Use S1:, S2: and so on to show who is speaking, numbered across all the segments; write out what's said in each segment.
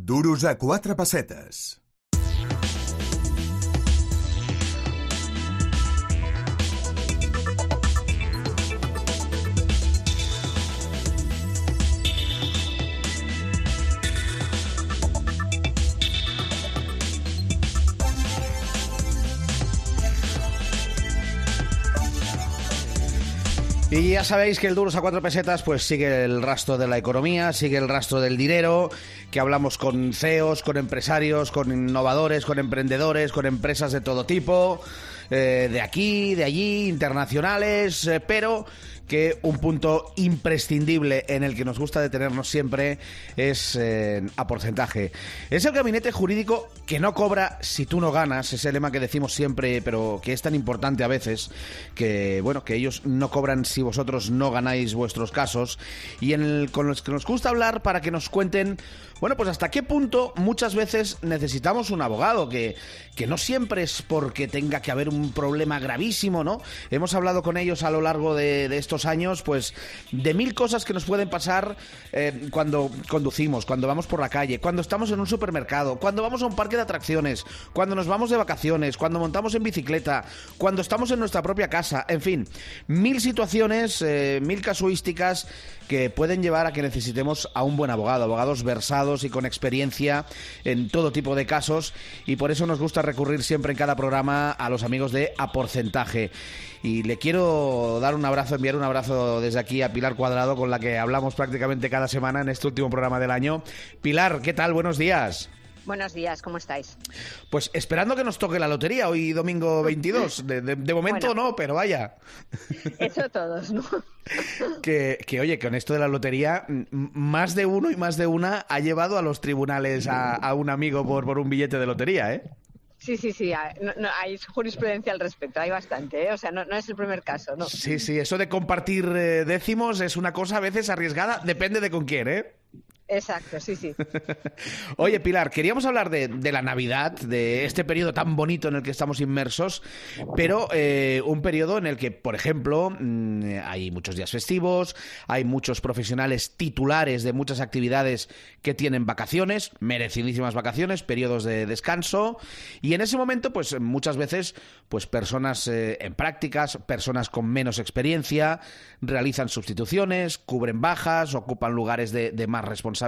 S1: Duros a 4 pessetes.
S2: Y ya sabéis que el Duros a 4 pesetas pues sigue el rastro de la economía, sigue el rastro del dinero, que hablamos con CEOs, con empresarios, con innovadores, con emprendedores, con empresas de todo tipo, de aquí, de allí, internacionales, pero que un punto imprescindible en el que nos gusta detenernos siempre es a porcentaje. Es el gabinete jurídico que no cobra si tú no ganas, ese lema que decimos siempre, pero que es tan importante a veces, que bueno, que ellos no cobran si vosotros no ganáis vuestros casos, y con los que nos gusta hablar para que nos cuenten, bueno, pues hasta qué punto muchas veces necesitamos un abogado, que no siempre es porque tenga que haber un problema gravísimo, ¿no? Hemos hablado con ellos a lo largo de estos años, pues, de mil cosas que nos pueden pasar cuando conducimos, cuando vamos por la calle, cuando estamos en un supermercado, cuando vamos a un parque de atracciones, cuando nos vamos de vacaciones, cuando montamos en bicicleta, cuando estamos en nuestra propia casa, en fin, mil situaciones, mil casuísticas que pueden llevar a que necesitemos a un buen abogado, abogados versados y con experiencia en todo tipo de casos, y por eso nos gusta recurrir siempre en cada programa a los amigos de A Porcentaje. Y le quiero dar un abrazo, enviar un abrazo desde aquí a Pilar Cuadrado, con la que hablamos prácticamente cada semana en este último programa del año. Pilar, ¿qué tal? Buenos días.
S3: Buenos días, ¿cómo estáis?
S2: Pues esperando que nos toque la lotería hoy domingo 22. De momento bueno, no, pero vaya.
S3: Eso todos, ¿no?
S2: Que oye, con esto de la lotería, más de uno y más de una ha llevado a los tribunales a un amigo por un billete de lotería, ¿eh?
S3: Sí, no, hay jurisprudencia al respecto, hay bastante, ¿eh? O sea, no es el primer caso, ¿no?
S2: Sí, eso de compartir décimos es una cosa a veces arriesgada, depende de con quién, ¿eh?
S3: Exacto, sí.
S2: Oye, Pilar, queríamos hablar de la Navidad, de este periodo tan bonito en el que estamos inmersos, pero un periodo en el que, por ejemplo, hay muchos días festivos, hay muchos profesionales titulares de muchas actividades que tienen vacaciones, merecidísimas vacaciones, periodos de descanso, y en ese momento, pues muchas veces, pues personas en prácticas, personas con menos experiencia, realizan sustituciones, cubren bajas, ocupan lugares de más responsabilidad.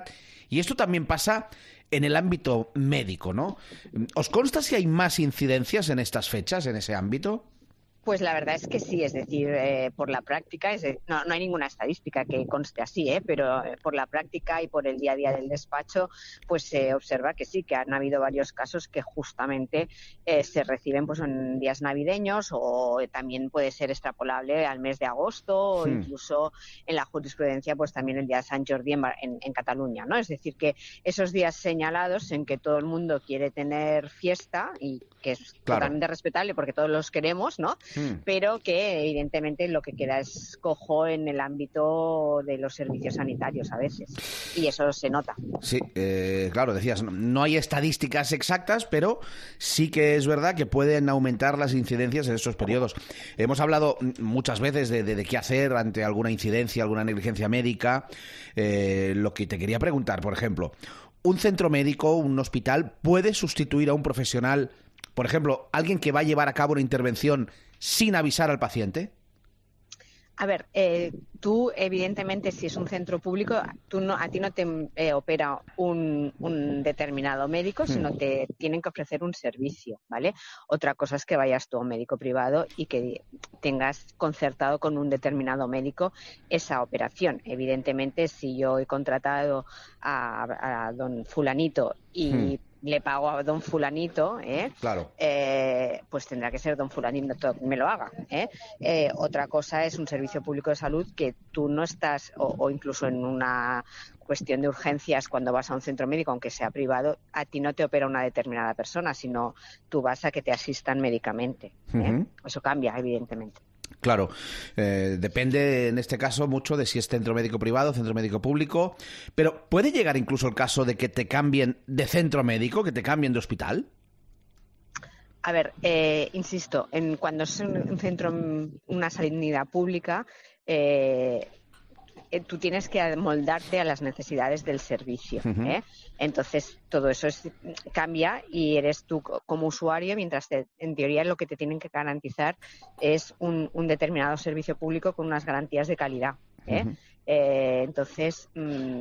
S2: Y esto también pasa en el ámbito médico, ¿no? ¿Os consta si hay más incidencias en estas fechas, en ese ámbito?
S3: Pues la verdad es que sí, es decir, por la práctica, no hay ninguna estadística que conste así, pero por la práctica y por el día a día del despacho, pues se observa que sí, que han habido varios casos que justamente se reciben pues en días navideños, o también puede ser extrapolable al mes de agosto, o incluso en la jurisprudencia pues también el día de Sant Jordi en Cataluña, ¿no? Es decir, que esos días señalados en que todo el mundo quiere tener fiesta, y que es totalmente respetable porque todos los queremos, ¿no? Pero que evidentemente lo que queda es cojo en el ámbito de los servicios sanitarios a veces, y eso se nota.
S2: Sí, claro, decías, no hay estadísticas exactas, pero sí que es verdad que pueden aumentar las incidencias en estos periodos. Hemos hablado muchas veces de qué hacer ante alguna incidencia, alguna negligencia médica. Lo que te quería preguntar, por ejemplo, ¿un centro médico, un hospital, puede sustituir a un profesional, por ejemplo, alguien que va a llevar a cabo una intervención sin avisar al paciente?
S3: A ver, tú evidentemente, si es un centro público, a ti no te opera un determinado médico, sino te tienen que ofrecer un servicio, ¿vale? Otra cosa es que vayas tú a un médico privado y que tengas concertado con un determinado médico esa operación. Evidentemente, si yo he contratado a don fulanito y le pago a don fulanito,
S2: claro,
S3: pues tendrá que ser don fulanito que me lo haga, otra cosa es un servicio público de salud que tú no estás, o incluso en una cuestión de urgencias, cuando vas a un centro médico, aunque sea privado, a ti no te opera una determinada persona, sino tú vas a que te asistan médicamente. Eso cambia, evidentemente.
S2: Claro, depende en este caso mucho de si es centro médico privado, centro médico público, pero ¿puede llegar incluso el caso de que te cambien de centro médico, que te cambien de hospital?
S3: A ver, insisto, cuando es un centro, una sanidad pública, tú tienes que amoldarte a las necesidades del servicio. Entonces, todo eso cambia y eres tú como usuario, mientras en teoría lo que te tienen que garantizar es un determinado servicio público con unas garantías de calidad. Entonces,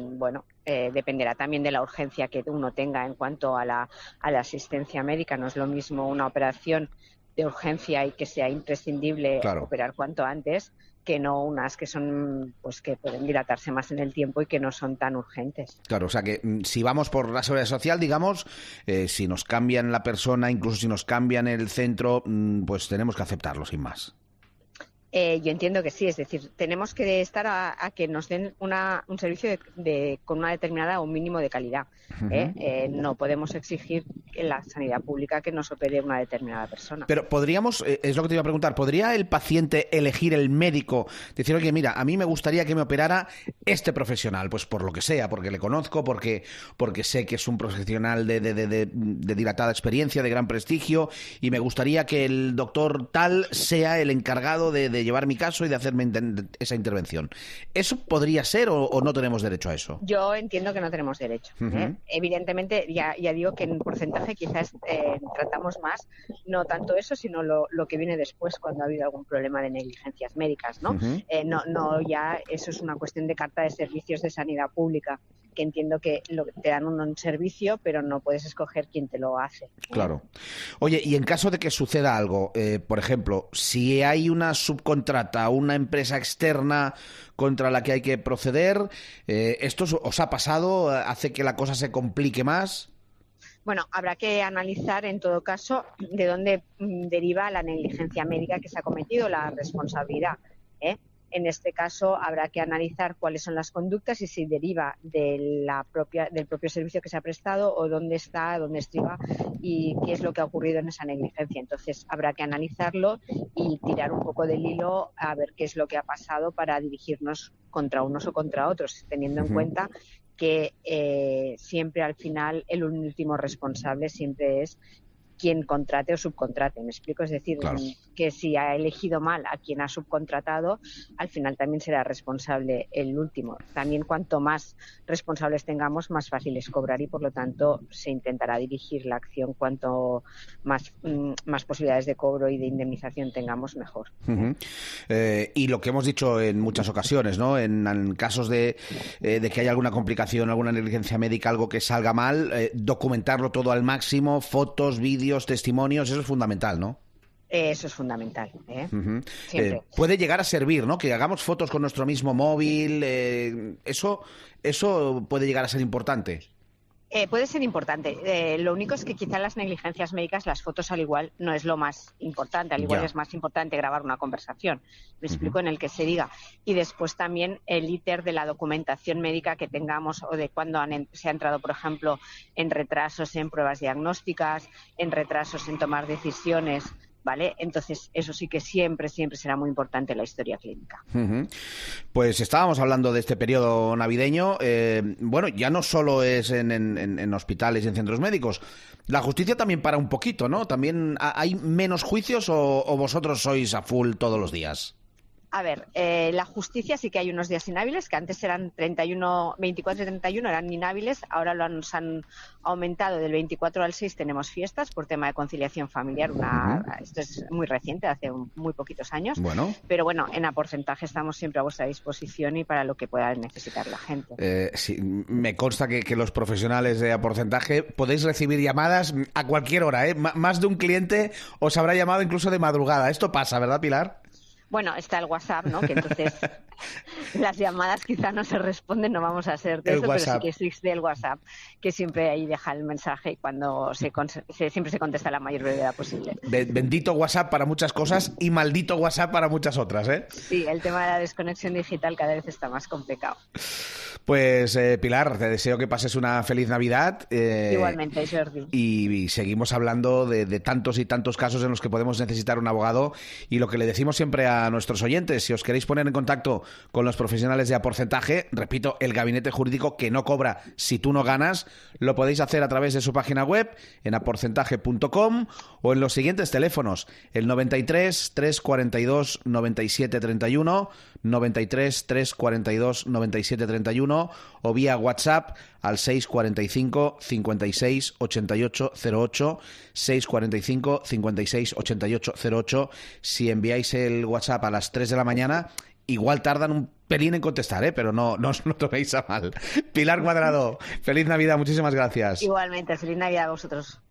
S3: dependerá también de la urgencia que uno tenga en cuanto a la asistencia médica. No es lo mismo una operación de urgencia y que sea imprescindible operar cuanto antes, que no unas que son, pues que pueden dilatarse más en el tiempo y que no son tan urgentes.
S2: Claro, o sea que si vamos por la seguridad social, digamos, si nos cambian la persona, incluso si nos cambian el centro, pues tenemos que aceptarlo sin más.
S3: Yo entiendo que sí, es decir, tenemos que estar a que nos den un servicio con una determinada o un mínimo de calidad. No podemos exigir en la sanidad pública que nos opere una determinada persona.
S2: Pero podríamos, es lo que te iba a preguntar, ¿podría el paciente elegir el médico? Decir, oye, mira, a mí me gustaría que me operara este profesional, pues por lo que sea, porque le conozco, porque sé que es un profesional de dilatada experiencia, de gran prestigio, y me gustaría que el doctor tal sea el encargado de llevar mi caso y de hacerme esa intervención. ¿Eso podría ser o no tenemos derecho a eso?
S3: Yo entiendo que no tenemos derecho. Evidentemente, ya digo que en porcentaje quizás tratamos más, no tanto eso, sino lo que viene después cuando ha habido algún problema de negligencias médicas, ¿no? No, ya eso es una cuestión de carta de servicios de sanidad pública, que entiendo que te dan un servicio, pero no puedes escoger quién te lo hace.
S2: Claro. Oye, y en caso de que suceda algo, por ejemplo, si hay una subcontrata, una empresa externa contra la que hay que proceder, ¿esto os ha pasado? ¿Hace que la cosa se complique más?
S3: Bueno, habrá que analizar en todo caso de dónde deriva la negligencia médica que se ha cometido, la responsabilidad. En este caso habrá que analizar cuáles son las conductas y si deriva del propio servicio que se ha prestado o dónde estriba y qué es lo que ha ocurrido en esa negligencia. Entonces habrá que analizarlo y tirar un poco del hilo a ver qué es lo que ha pasado para dirigirnos contra unos o contra otros, teniendo en cuenta que siempre al final el último responsable siempre es quien contrate o subcontrate, ¿me explico? Es decir, que si ha elegido mal a quien ha subcontratado, al final también será responsable el último. También cuanto más responsables tengamos, más fácil es cobrar y por lo tanto se intentará dirigir la acción cuanto más posibilidades de cobro y de indemnización tengamos, mejor.
S2: Y lo que hemos dicho en muchas ocasiones, ¿no? En casos de que haya alguna complicación, alguna negligencia médica, algo que salga mal, documentarlo todo al máximo, fotos, vídeos, testimonios, eso es fundamental, ¿no?
S3: Eso es fundamental. Siempre.
S2: Puede llegar a servir, ¿no? Que hagamos fotos con nuestro mismo móvil, eso puede llegar a ser importante.
S3: Puede ser importante. Lo único es que quizá en las negligencias médicas las fotos al igual no es lo más importante. Al igual es más importante grabar una conversación. Me explico, en el que se diga. Y después también el íter de la documentación médica que tengamos o de cuando se ha entrado, por ejemplo, en retrasos en pruebas diagnósticas, en retrasos en tomar decisiones, ¿vale? Entonces, eso sí que siempre será muy importante en la historia clínica.
S2: Pues estábamos hablando de este periodo navideño. Bueno, ya no solo es en hospitales y en centros médicos. La justicia también para un poquito, ¿no? ¿También hay menos juicios o vosotros sois a full todos los días?
S3: A ver, la justicia sí que hay unos días inhábiles, que antes eran 24 y 31, eran inhábiles, ahora nos han aumentado del 24 al 6, tenemos fiestas por tema de conciliación familiar, esto es muy reciente, hace muy poquitos años, pero bueno, en a porcentaje estamos siempre a vuestra disposición y para lo que pueda necesitar la gente.
S2: Sí, me consta que los profesionales de a porcentaje podéis recibir llamadas a cualquier hora, ¿eh? Más de un cliente os habrá llamado incluso de madrugada. Esto pasa, ¿verdad, Pilar?
S3: Bueno, está el WhatsApp, ¿no? Que entonces las llamadas quizá no se responden, no vamos a ser de eso, pero sí que existe el WhatsApp, que siempre ahí deja el mensaje y cuando siempre se contesta a la mayor brevedad posible.
S2: Bendito WhatsApp para muchas cosas y maldito WhatsApp para muchas otras, ¿eh?
S3: Sí, el tema de la desconexión digital cada vez está más complicado.
S2: Pues Pilar, te deseo que pases una feliz Navidad.
S3: Igualmente, Jordi.
S2: Y seguimos hablando de tantos y tantos casos en los que podemos necesitar un abogado. Y lo que le decimos siempre a a nuestros oyentes. Si os queréis poner en contacto con los profesionales de A Porcentaje, repito, el gabinete jurídico que no cobra si tú no ganas, lo podéis hacer a través de su página web, en aporcentaje.com, o en los siguientes teléfonos: el 93 342 97 31, 93 342 97 31, o vía WhatsApp al 645 56 88 08, 645 56 88 08. Si enviáis el WhatsApp a las 3 de la mañana, igual tardan un pelín en contestar, pero no os lo toméis a mal. Pilar Cuadrado, feliz Navidad, muchísimas gracias.
S3: Igualmente, feliz Navidad a vosotros.